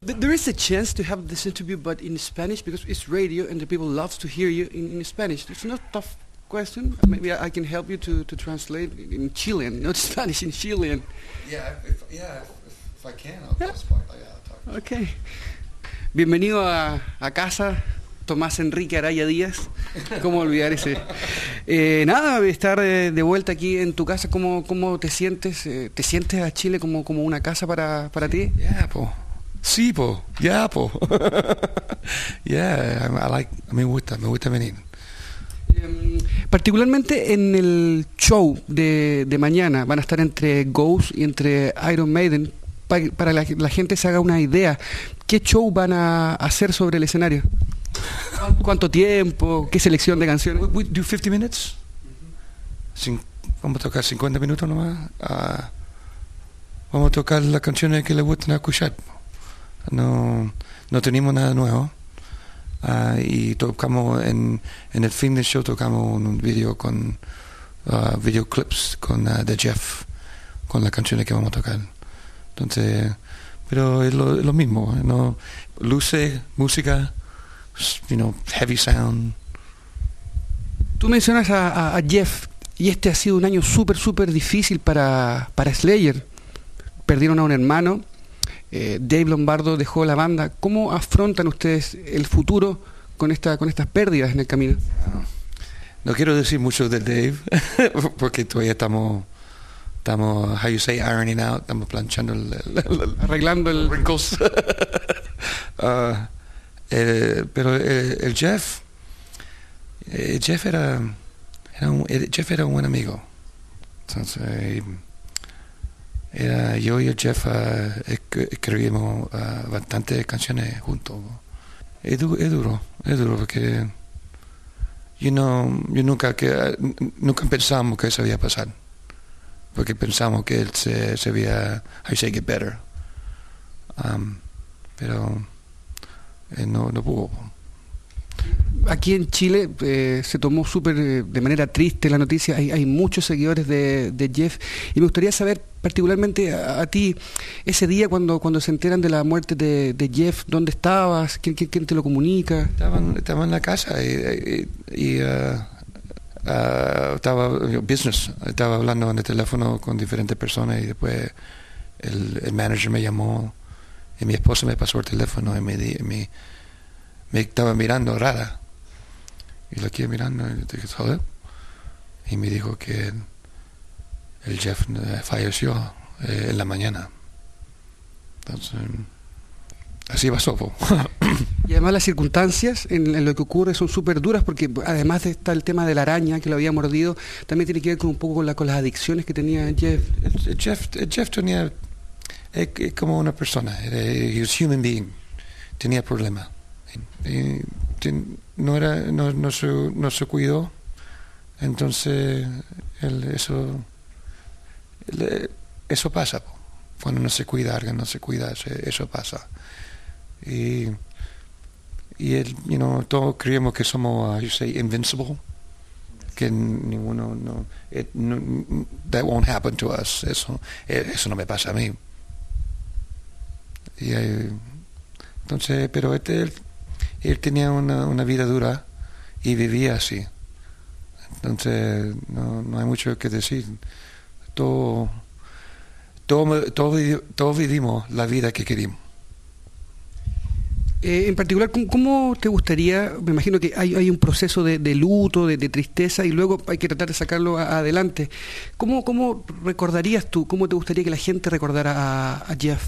There is a chance to have this interview, but in Spanish, because it's radio and the people loves to hear you in Spanish. It's not a tough question. Maybe I can help you to translate in Chilean, not Spanish, in Chilean. If I can, I'll talk. Okay. Bienvenido a casa, Tomás Enrique Araya Díaz. ¿Cómo olvidar ese? Nada, estar de vuelta aquí en tu casa. ¿Cómo te sientes? ¿Te sientes a Chile como una casa para ti? Yeah, po. Sí, po. Yeah, po. Yeah, me gusta venir. Particularmente en el show de mañana van a estar entre Ghost y entre Iron Maiden. Para la gente se haga una idea, ¿qué show van a hacer sobre el escenario? ¿Cuánto tiempo? ¿Qué selección de canciones? We do 50 minutes. Vamos a tocar 50 minutos nomás. Vamos a tocar las canciones que le gustan escuchar. No tenemos nada nuevo. Y tocamos en el fin del show tocamos un video con videoclips con de Jeff, con las canciones que vamos a tocar. Entonces, pero es lo mismo, ¿no? Luces, música, heavy sound. Tú mencionas a Jeff, y este ha sido un año súper difícil para Slayer. Perdieron a un hermano, Dave Lombardo dejó la banda. ¿Cómo afrontan ustedes el futuro con estas pérdidas en el camino? No quiero decir mucho de Dave, porque todavía estamos, how you say, ironing out, estamos planchando arreglando el wrinkles. Pero el Jeff era un buen amigo. Entonces, yo y el Jeff escribimos bastantes canciones juntos. Es duro porque nunca pensamos que eso iba a pasar. Porque pensamos que él se veía, how you say, get better. Pero no pudo. Aquí en Chile se tomó de manera triste la noticia. Hay muchos seguidores de Jeff, y me gustaría saber particularmente a ti, ese día cuando se enteran de la muerte de Jeff, ¿dónde estabas? ¿Quién te lo comunica? Estaba en la casa y estaba business, estaba hablando en el teléfono con diferentes personas, y después el manager me llamó y mi esposa me pasó el teléfono y me estaba mirando rara, y lo quedé mirando y dije, ¿sabes? Y me dijo que el Jeff falleció en la mañana. Entonces así pasó. Y además las circunstancias en lo que ocurre son súper duras, porque además está el tema de la araña que lo había mordido, también tiene que ver con un poco con las adicciones que tenía Jeff. Jeff tenía como una persona, he was human being, tenía problemas. No se cuidó, entonces eso pasa. Cuando no se cuida, alguien no se cuida, eso pasa. Y él, todos creemos que somos, you say, invincible, que ninguno, that won't happen to us. Eso no me pasa a mí. Y entonces, pero él tenía una vida dura y vivía así. Entonces no hay mucho que decir. Todos vivimos la vida que queríamos. En particular, ¿cómo te gustaría? Me imagino que hay un proceso de luto, de tristeza, y luego hay que tratar de sacarlo adelante. ¿Cómo recordarías tú? ¿Cómo te gustaría que la gente recordara a Jeff?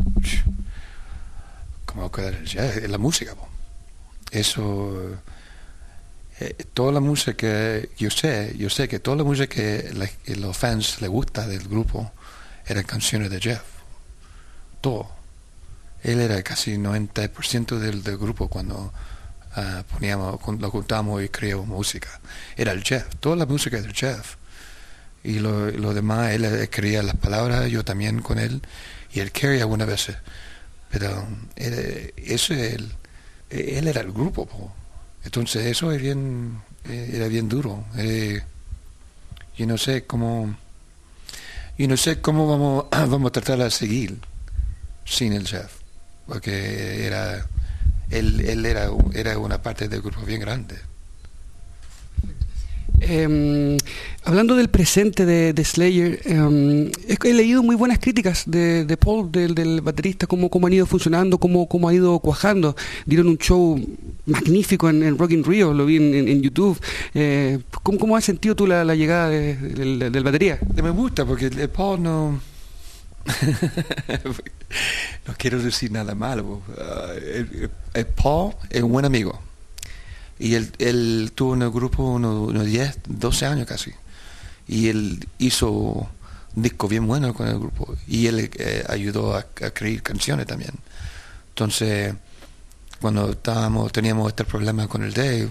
¿Cómo recordar? La música. Eso, toda la música que yo sé que toda la música que los fans les gusta del grupo eran canciones de Jeff. Todo. Él era casi 90% del grupo cuando lo juntamos y creamos música. Era el Jeff, toda la música del Jeff. Y lo demás, él escribía las palabras, yo también con él, y él quería algunas veces. Pero él era el grupo, po. Entonces eso era bien duro. Yo no sé cómo vamos a tratar de seguir sin el Jeff. porque él era una parte del grupo bien grande. Hablando del presente de Slayer, he leído muy buenas críticas de Paul, del baterista, cómo han ido funcionando, cómo ha ido cuajando. Dieron un show magnífico en Rock in Rio, lo vi en YouTube. ¿Cómo has sentido tú la llegada del batería? Me gusta porque el Paul no... no quiero decir nada malo. El Paul es un buen amigo. Y él tuvo en el grupo unos 10, 12 años casi. Y él hizo un disco bien bueno con el grupo. Y él ayudó a escribir canciones también. Entonces, cuando teníamos este problema con el Dave,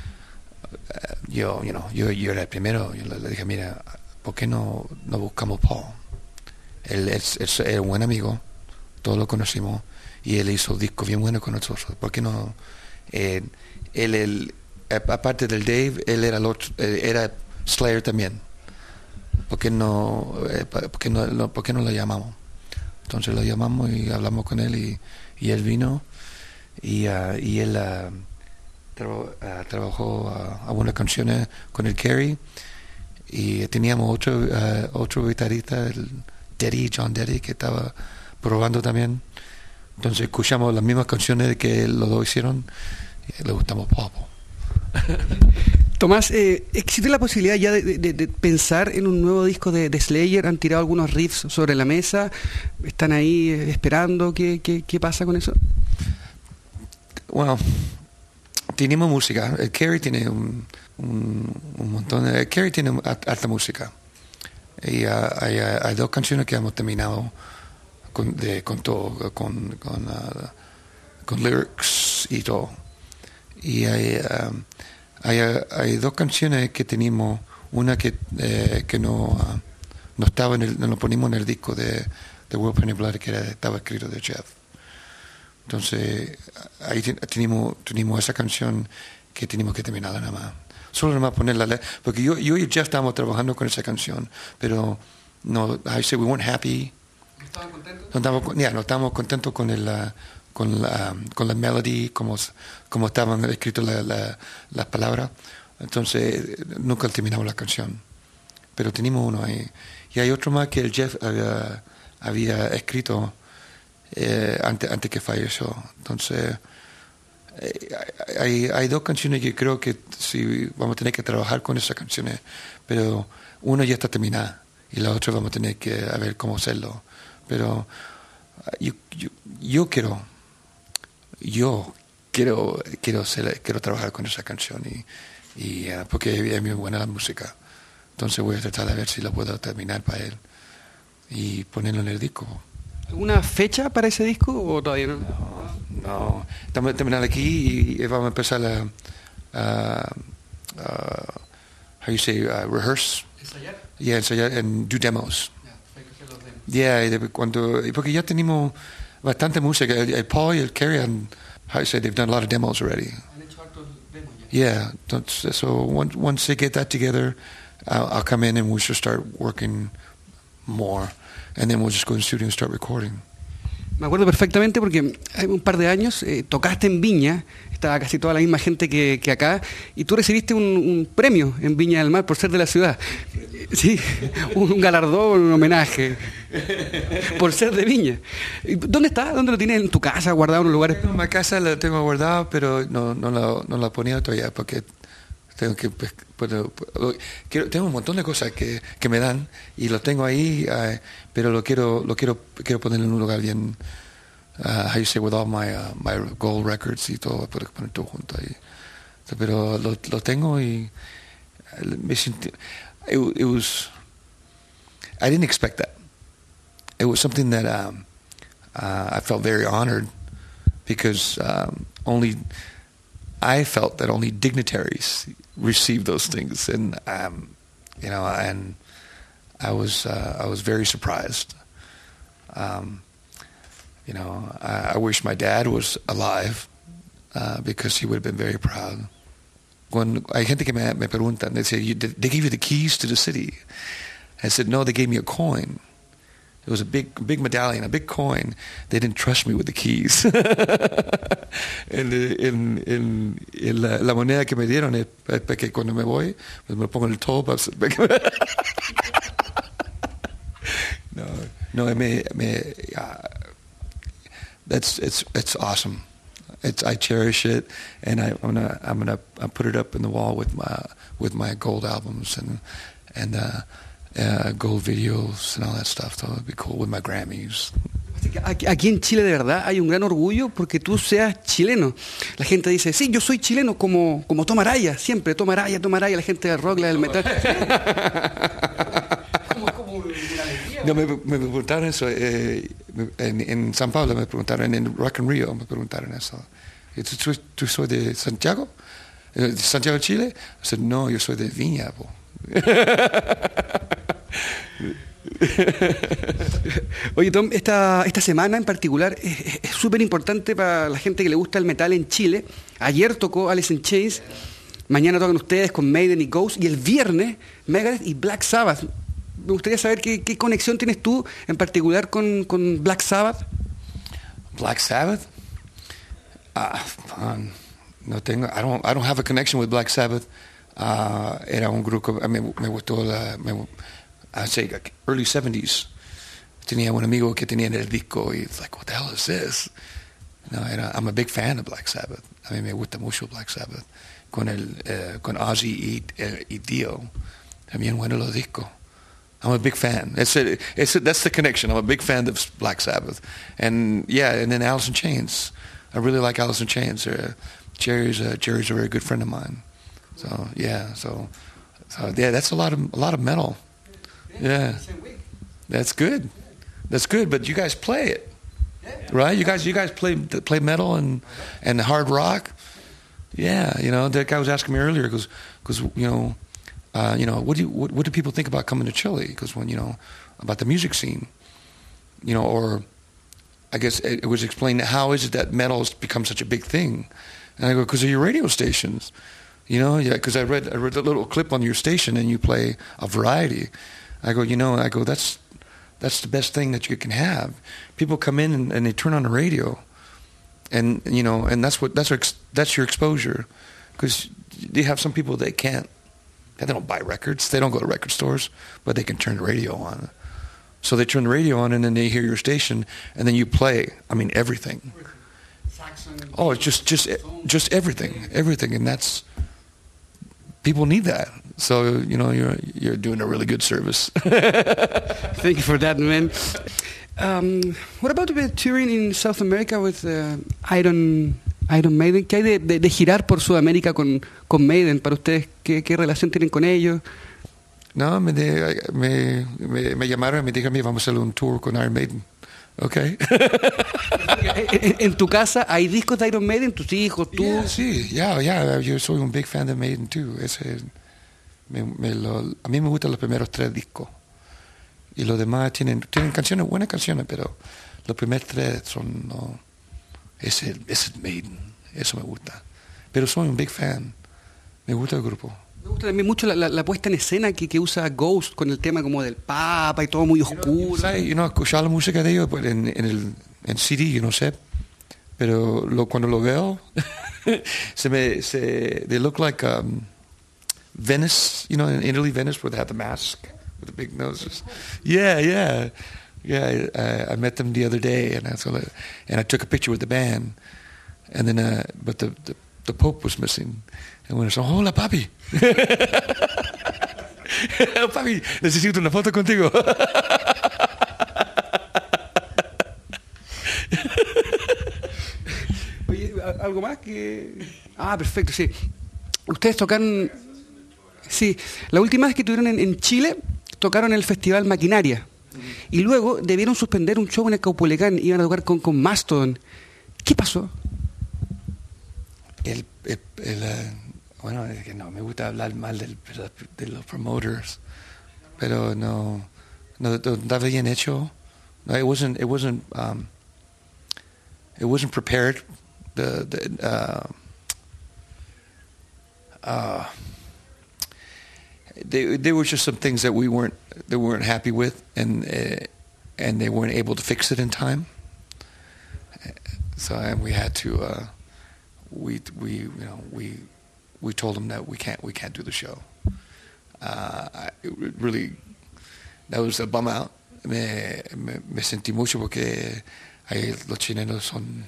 yo era el primero. Yo le dije, mira, ¿por qué no buscamos Paul? Él es un buen amigo, todos lo conocimos. Y él hizo un disco bien bueno con nosotros. ¿Por qué no...? Él, aparte del Dave, él era Slayer también. ¿Por qué no lo llamamos? Entonces lo llamamos y hablamos con él y él vino y él trabajó algunas canciones con el Kerry y teníamos otro guitarrista, el John Deddy, que estaba probando también. Entonces escuchamos las mismas canciones que los dos hicieron. Le gustamos poco. Tomás, ¿existe la posibilidad ya de pensar en un nuevo disco de Slayer? ¿Han tirado algunos riffs sobre la mesa? ¿Están ahí esperando? ¿Qué pasa con eso? Bueno, tenemos música. El Kerry tiene un montón de... El Kerry tiene alta música. Y hay 2 canciones que hemos terminado con lyrics y todo. Y hay 2 canciones que tenemos, una que no estaba no lo ponimos en el disco de World Pain and Blood, que estaba escrito de Jeff. Entonces ahí tenemos esa canción que tenemos que terminarla nada más. Solo nada más ponerla, porque yo y Jeff estábamos trabajando con esa canción, pero no, I say we weren't happy. ¿Estaban contentos? No estábamos contentos con la melody, como estaban escritas las palabras. Entonces nunca terminamos la canción, pero tenemos uno ahí. Y hay otro más que el Jeff había escrito antes que falleció. Entonces hay 2 canciones que creo que sí vamos a tener que trabajar con esas canciones, pero una ya está terminada y la otra vamos a tener que ver cómo hacerlo. Pero yo quiero trabajar con esa canción y porque es muy buena la música. Entonces voy a tratar de ver si la puedo terminar para él y ponerlo en el disco. ¿Alguna fecha para ese disco o todavía no? No. Estamos terminando aquí y vamos a empezar how you say, rehearse. ¿Ensayar? Yeah, ensayar and do demos. Hay que hacer los demos. Yeah, porque ya tenemos bastante música. El Paul y el Kerry how you say, they've done a lot of demos already. Han hecho hartos demos ya. Yeah, so once they get that together, I'll come in and we should start working more, and then we'll just go in the studio and start recording. Me acuerdo perfectamente porque hace un par de años tocaste en Viña, estaba casi toda la misma gente que acá, y tú recibiste un premio en Viña del Mar por ser de la ciudad. Sí, un galardón, un homenaje por ser de Viña. ¿Dónde está? ¿Dónde lo tienes? ¿En tu casa, guardado en un lugar? En mi casa lo tengo guardado, pero no lo he ponido todavía porque tengo que... tengo un montón de cosas que me dan y lo tengo ahí, pero quiero ponerlo en un lugar bien, how you say, with all my gold records y todo, poner todo junto ahí. Pero lo tengo y me sentí... It was... I didn't expect that. It was something that I felt very honored because I felt that only dignitaries receive those things, and and I was very surprised. I wish my dad was alive because he would have been very proud. When hay gente que me preguntan, they say, they gave you the keys to the city. I said, no, they gave me a coin. It was a big medallion, a big coin. They didn't trust me with the keys. La moneda que me dieron es para que cuando me voy, pues me pongo en el toll. It's awesome. I cherish it, and I'm gonna put it up in the wall with my gold albums and gold videos and all that stuff. So it'd be cool with my Grammys. Aquí en Chile de verdad hay un gran orgullo porque tú seas chileno. La gente dice, sí, yo soy chileno como Tom Araya, siempre Tom Araya, la gente del rock, la del metal. No, me preguntaron eso en San Pablo, me preguntaron en Rock in Rio, me preguntaron eso. ¿Tú soy de Santiago? ¿De Santiago de Chile? I said, no, yo soy de Viña. Oye, Tom, esta semana en particular es súper importante para la gente que le gusta el metal en Chile. Ayer tocó Alice in Chains, mañana tocan ustedes con Maiden y Ghost, y el viernes Megadeth y Black Sabbath. Me gustaría saber qué conexión tienes tú en particular con Black Sabbath. Black Sabbath? No tengo. I don't have a connection with Black Sabbath. Era un grupo. Me gustó I say like early 70s. Tenía un amigo que tenía el disco y it's like, what the hell is this? No, I'm a big fan of Black Sabbath. A mí me gusta mucho Black Sabbath. Con Ozzy y Dio. También bueno los discos. I'm a big fan. That's the connection. I'm a big fan of Black Sabbath. And then Alice in Chains. I really like Alice in Chains. Jerry's a very good friend of mine. So that's a lot of metal. Yeah, that's good. But you guys play it, right? You guys play metal and hard rock. Yeah, that guy was asking me earlier because what do people think about coming to Chile? Because when about the music scene, or I guess it was explained how is it that metal has become such a big thing? And I go, because of your radio stations, because I read a little clip on your station and you play a variety. I go, that's the best thing that you can have. People come in and they turn on the radio, and and that's your exposure, because you have some people they can't. They don't buy records. They don't go to record stores, but they can turn the radio on. So they turn the radio on, and then they hear your station, and then you play. I mean, everything. Oh, it's just everything, and that's people need that. So you're doing a really good service. Thank you for that, man. What about touring in South America with Iron Maiden? ¿Qué hay de girar por Sudamérica con Maiden? Para ustedes, ¿qué relación tienen con ellos? No, me llamaron y me dijeron, vamos a hacer un tour con Iron Maiden. Okay. ¿En tu casa hay discos de Iron Maiden? ¿Tus hijos, tú? Yeah, sí, yo soy un big fan de Maiden, too. A mí me gustan los primeros 3 discos. Y los demás tienen canciones, buenas canciones, pero los primeros 3 son... No, ese es Maiden, eso me gusta. Pero soy un big fan. Me gusta el grupo. Me gusta también mucho la puesta en escena que usa Ghost con el tema como del Papa y todo muy oscuro. Escuchar la música de ellos pues, en CD, yo no sé, pero cuando lo veo, they look like Venice, in Italy, Venice, where they have the mask with the big noses. Yeah. I met them the other day, and I took a picture with the band, and then but the Pope was missing. And when I said, hola, papi. Papi, necesito una foto contigo. Oye, ¿algo más que...? Perfecto, sí. Ustedes tocan... Sí, la última vez que tuvieron en Chile, tocaron en el Festival Maquinaria. Y luego debieron suspender un show en el Caupolicán. Iban a tocar con Mastodon. ¿Qué pasó? Bueno, es que no me gusta hablar mal de los promoters, pero no estaba bien hecho. No, it wasn't prepared. There were just some things that we weren't happy with, and and they weren't able to fix it in time. So and we had to we told them that we can't do the show. It really, that was a bum out. Me sentí mucho porque ahí los chilenos son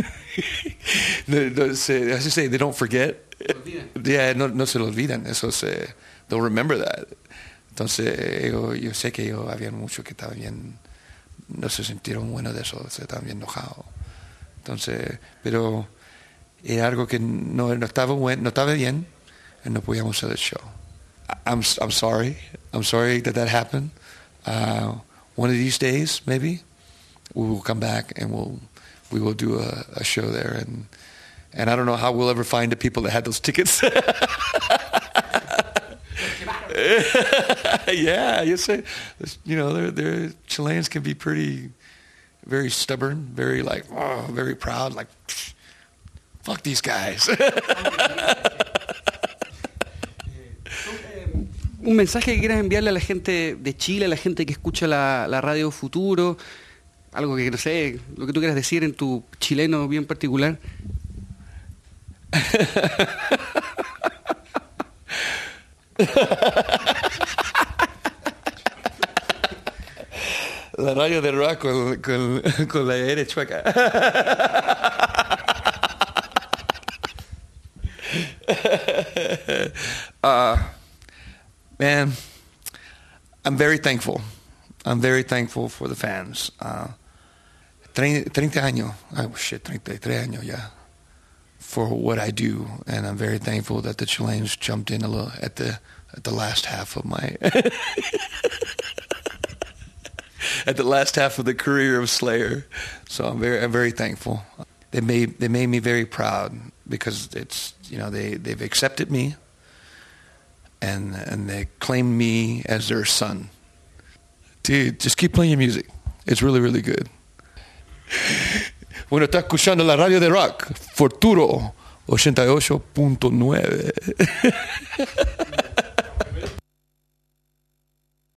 as you say, they don't forget. Yeah, no se lo olvidan. Eso they'll remember that. Entonces yo sé que había muchos que estaban bien, no se sintieron buenos de eso, se estaban bien enojados. Entonces, pero era algo que no estaba bien, y no podíamos hacer el show. I'm sorry that happened. One of these days, maybe we will come back and we will do a show there, and I don't know how we'll ever find the people that had those tickets. Yeah, you say, they're Chileans can be very stubborn, very very proud, like fuck these guys. Un mensaje que quieras enviarle a la gente de Chile, a la gente que escucha la Radio Futuro, algo que no sé, lo que tú quieras decir en tu chileno bien particular. La radio de rock con la R chueca. Man, I'm very thankful. I'm very thankful for the fans. 30 años, 33 años ya, for what I do, and I'm very thankful that the Chileans jumped in a little at the last half of my at the last half of the career of Slayer. So I'm very thankful. They made me very proud because it's they've accepted me and they claimed me as their son. Dude, just keep playing your music. It's really, really good. Bueno, está escuchando la radio de rock, Futuro 88.9.